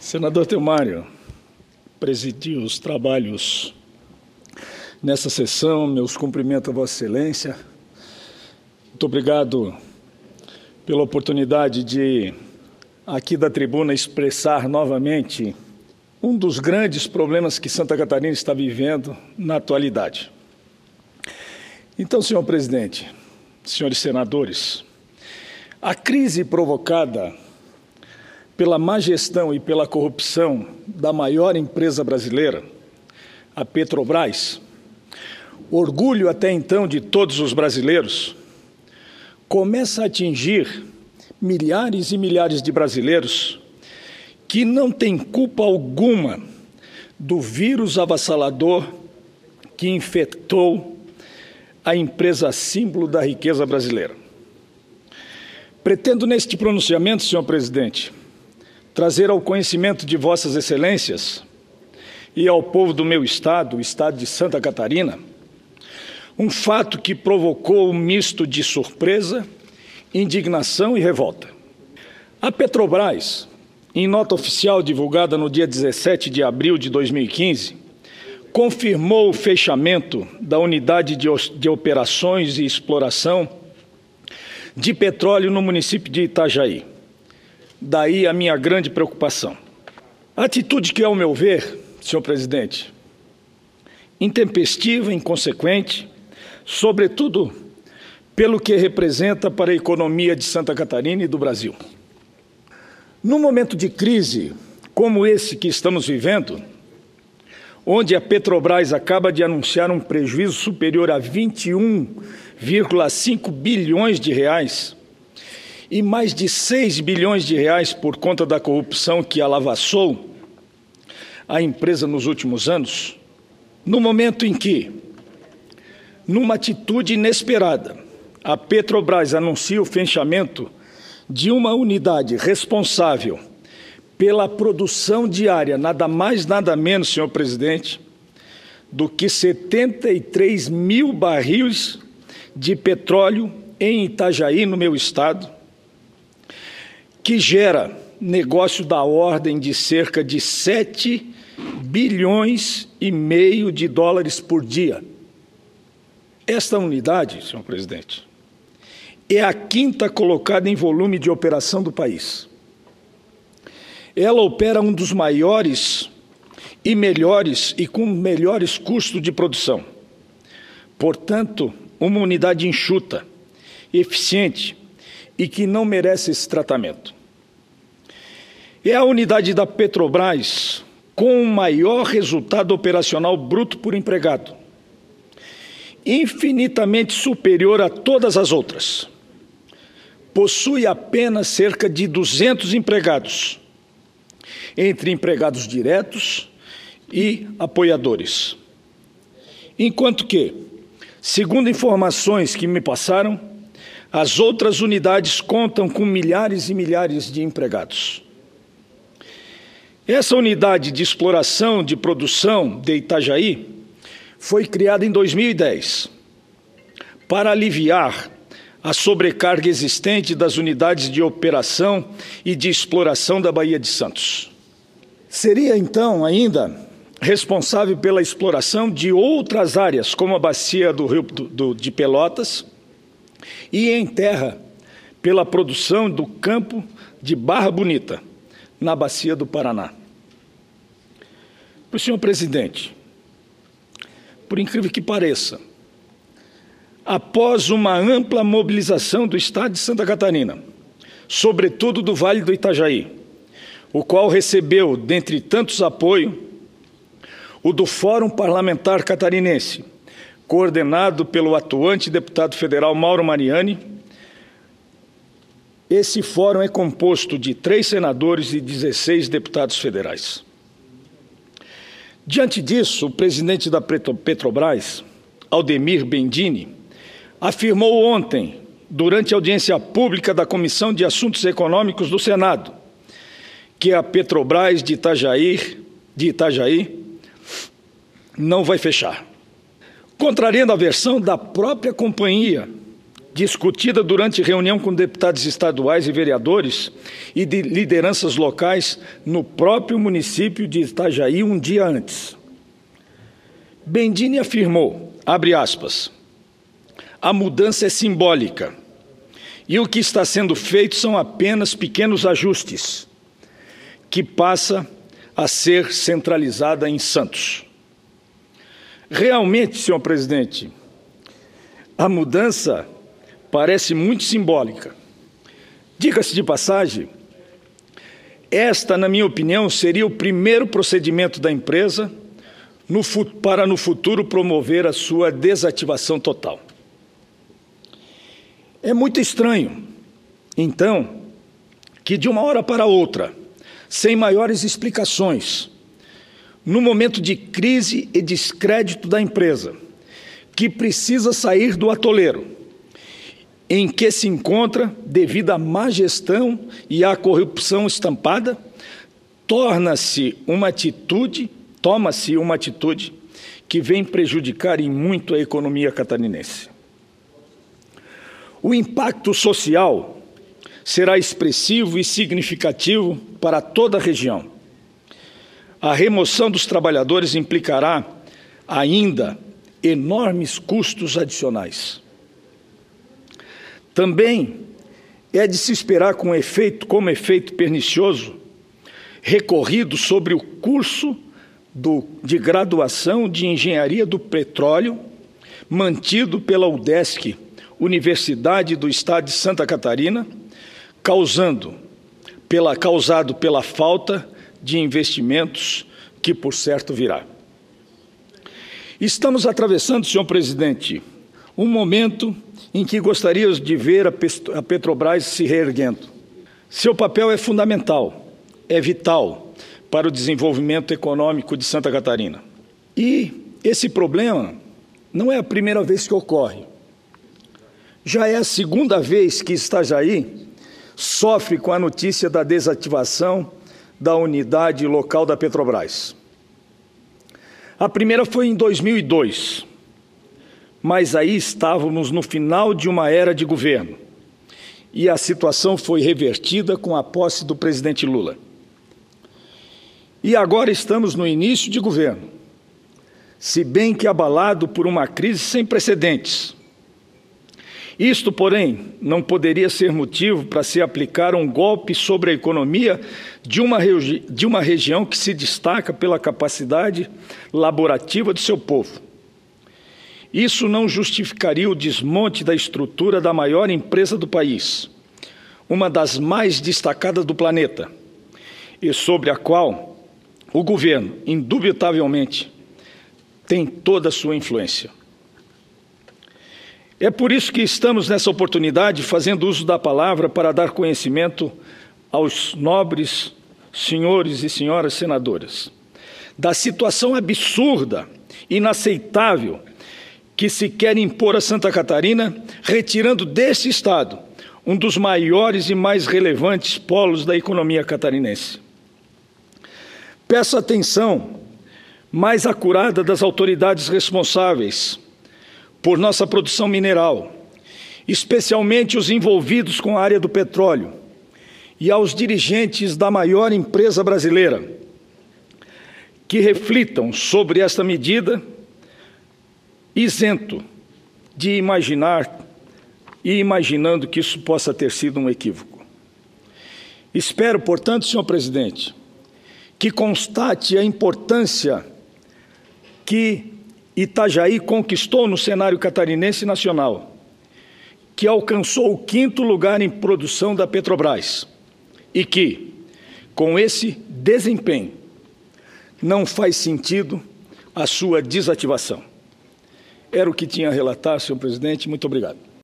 Senador Theomário, presidiu os trabalhos nessa sessão, meus cumprimentos a Vossa Excelência. Muito obrigado pela oportunidade de, aqui da tribuna, expressar novamente um dos grandes problemas que Santa Catarina está vivendo na atualidade. Então, senhor presidente, senhores senadores, a crise provocada pela má gestão e pela corrupção da maior empresa brasileira, a Petrobras, orgulho até então de todos os brasileiros, começa a atingir milhares e milhares de brasileiros que não têm culpa alguma do vírus avassalador que infectou a empresa símbolo da riqueza brasileira. Pretendo, neste pronunciamento, senhor presidente, trazer ao conhecimento de Vossas Excelências e ao povo do meu estado, o estado de Santa Catarina, um fato que provocou um misto de surpresa, indignação e revolta. A Petrobras, em nota oficial divulgada no dia 17 de abril de 2015, confirmou o fechamento da unidade de operações e exploração de petróleo no município de Itajaí. Daí a minha grande preocupação. Atitude que, ao meu ver, senhor presidente, intempestiva, inconsequente, sobretudo pelo que representa para a economia de Santa Catarina e do Brasil. Num momento de crise como esse que estamos vivendo, onde a Petrobras acaba de anunciar um prejuízo superior a 21,5 bilhões de reais e mais de 6 bilhões de reais por conta da corrupção que alavassou a empresa nos últimos anos, no momento em que, numa atitude inesperada, a Petrobras anuncia o fechamento de uma unidade responsável pela produção diária, nada mais, nada menos, senhor presidente, do que 73 mil barris de petróleo em Itajaí, no meu estado, que gera negócio da ordem de cerca de 7 bilhões e meio de dólares por dia. Esta unidade, senhor presidente, é a quinta colocada em volume de operação do país. Ela opera um dos maiores e melhores e com melhores custos de produção. Portanto, uma unidade enxuta, eficiente e que não merece esse tratamento. É a unidade da Petrobras com o maior resultado operacional bruto por empregado, infinitamente superior a todas as outras. Possui apenas cerca de 200 empregados, entre empregados diretos e apoiadores. Enquanto que, segundo informações que me passaram, as outras unidades contam com milhares e milhares de empregados. Essa unidade de exploração de produção de Itajaí foi criada em 2010 para aliviar a sobrecarga existente das unidades de operação e de exploração da Baía de Santos. Seria, então, ainda responsável pela exploração de outras áreas, como a bacia do Rio de Pelotas, e em terra, pela produção do campo de Barra Bonita, na bacia do Paraná. Para o senhor presidente, por incrível que pareça, após uma ampla mobilização do Estado de Santa Catarina, sobretudo do Vale do Itajaí, o qual recebeu, dentre tantos apoios, o do Fórum Parlamentar Catarinense, coordenado pelo atuante deputado federal Mauro Mariani. Esse fórum é composto de 3 senadores e 16 deputados federais. Diante disso, o presidente da Petrobras, Aldemir Bendini, afirmou ontem, durante a audiência pública da Comissão de Assuntos Econômicos do Senado, que a Petrobras de Itajaí não vai fechar. Contrariando a versão da própria companhia, discutida durante reunião com deputados estaduais e vereadores e de lideranças locais no próprio município de Itajaí um dia antes. Bendini afirmou, abre aspas, a mudança é simbólica e o que está sendo feito são apenas pequenos ajustes, que passa a ser centralizada em Santos. Realmente, senhor presidente, a mudança parece muito simbólica. Diga-se de passagem, esta, na minha opinião, seria o primeiro procedimento da empresa para no futuro promover a sua desativação total. É muito estranho, então, que de uma hora para outra, sem maiores explicações, no momento de crise e descrédito da empresa, que precisa sair do atoleiro, em que se encontra devido à má gestão e à corrupção estampada, toma-se uma atitude que vem prejudicar em muito a economia catarinense. O impacto social será expressivo e significativo para toda a região. A remoção dos trabalhadores implicará ainda enormes custos adicionais. Também é de se esperar como efeito pernicioso recorrido sobre o curso de graduação de Engenharia do Petróleo mantido pela UDESC, Universidade do Estado de Santa Catarina, causado pela falta de investimentos que, por certo, virá. Estamos atravessando, senhor presidente, um momento em que gostaríamos de ver a Petrobras se reerguendo. Seu papel é fundamental, é vital para o desenvolvimento econômico de Santa Catarina. E esse problema não é a primeira vez que ocorre. Já é a segunda vez que Itajaí sofre com a notícia da desativação da unidade local da Petrobras. A primeira foi em 2002, mas aí estávamos no final de uma era de governo e a situação foi revertida com a posse do presidente Lula. E agora estamos no início de governo, se bem que abalado por uma crise sem precedentes. Isto, porém, não poderia ser motivo para se aplicar um golpe sobre a economia de uma região que se destaca pela capacidade laborativa de seu povo. Isso não justificaria o desmonte da estrutura da maior empresa do país, uma das mais destacadas do planeta, e sobre a qual o governo, indubitavelmente, tem toda a sua influência. É por isso que estamos nessa oportunidade fazendo uso da palavra para dar conhecimento aos nobres senhores e senhoras senadoras da situação absurda, inaceitável, que se quer impor a Santa Catarina, retirando desse estado um dos maiores e mais relevantes polos da economia catarinense. Peço atenção mais acurada das autoridades responsáveis por nossa produção mineral, especialmente os envolvidos com a área do petróleo, e aos dirigentes da maior empresa brasileira, que reflitam sobre esta medida, isento de imaginando que isso possa ter sido um equívoco. Espero, portanto, senhor presidente, que constate a importância que Itajaí conquistou no cenário catarinense e nacional, que alcançou o 5º lugar em produção da Petrobras e que, com esse desempenho, não faz sentido a sua desativação. Era o que tinha a relatar, senhor presidente. Muito obrigado.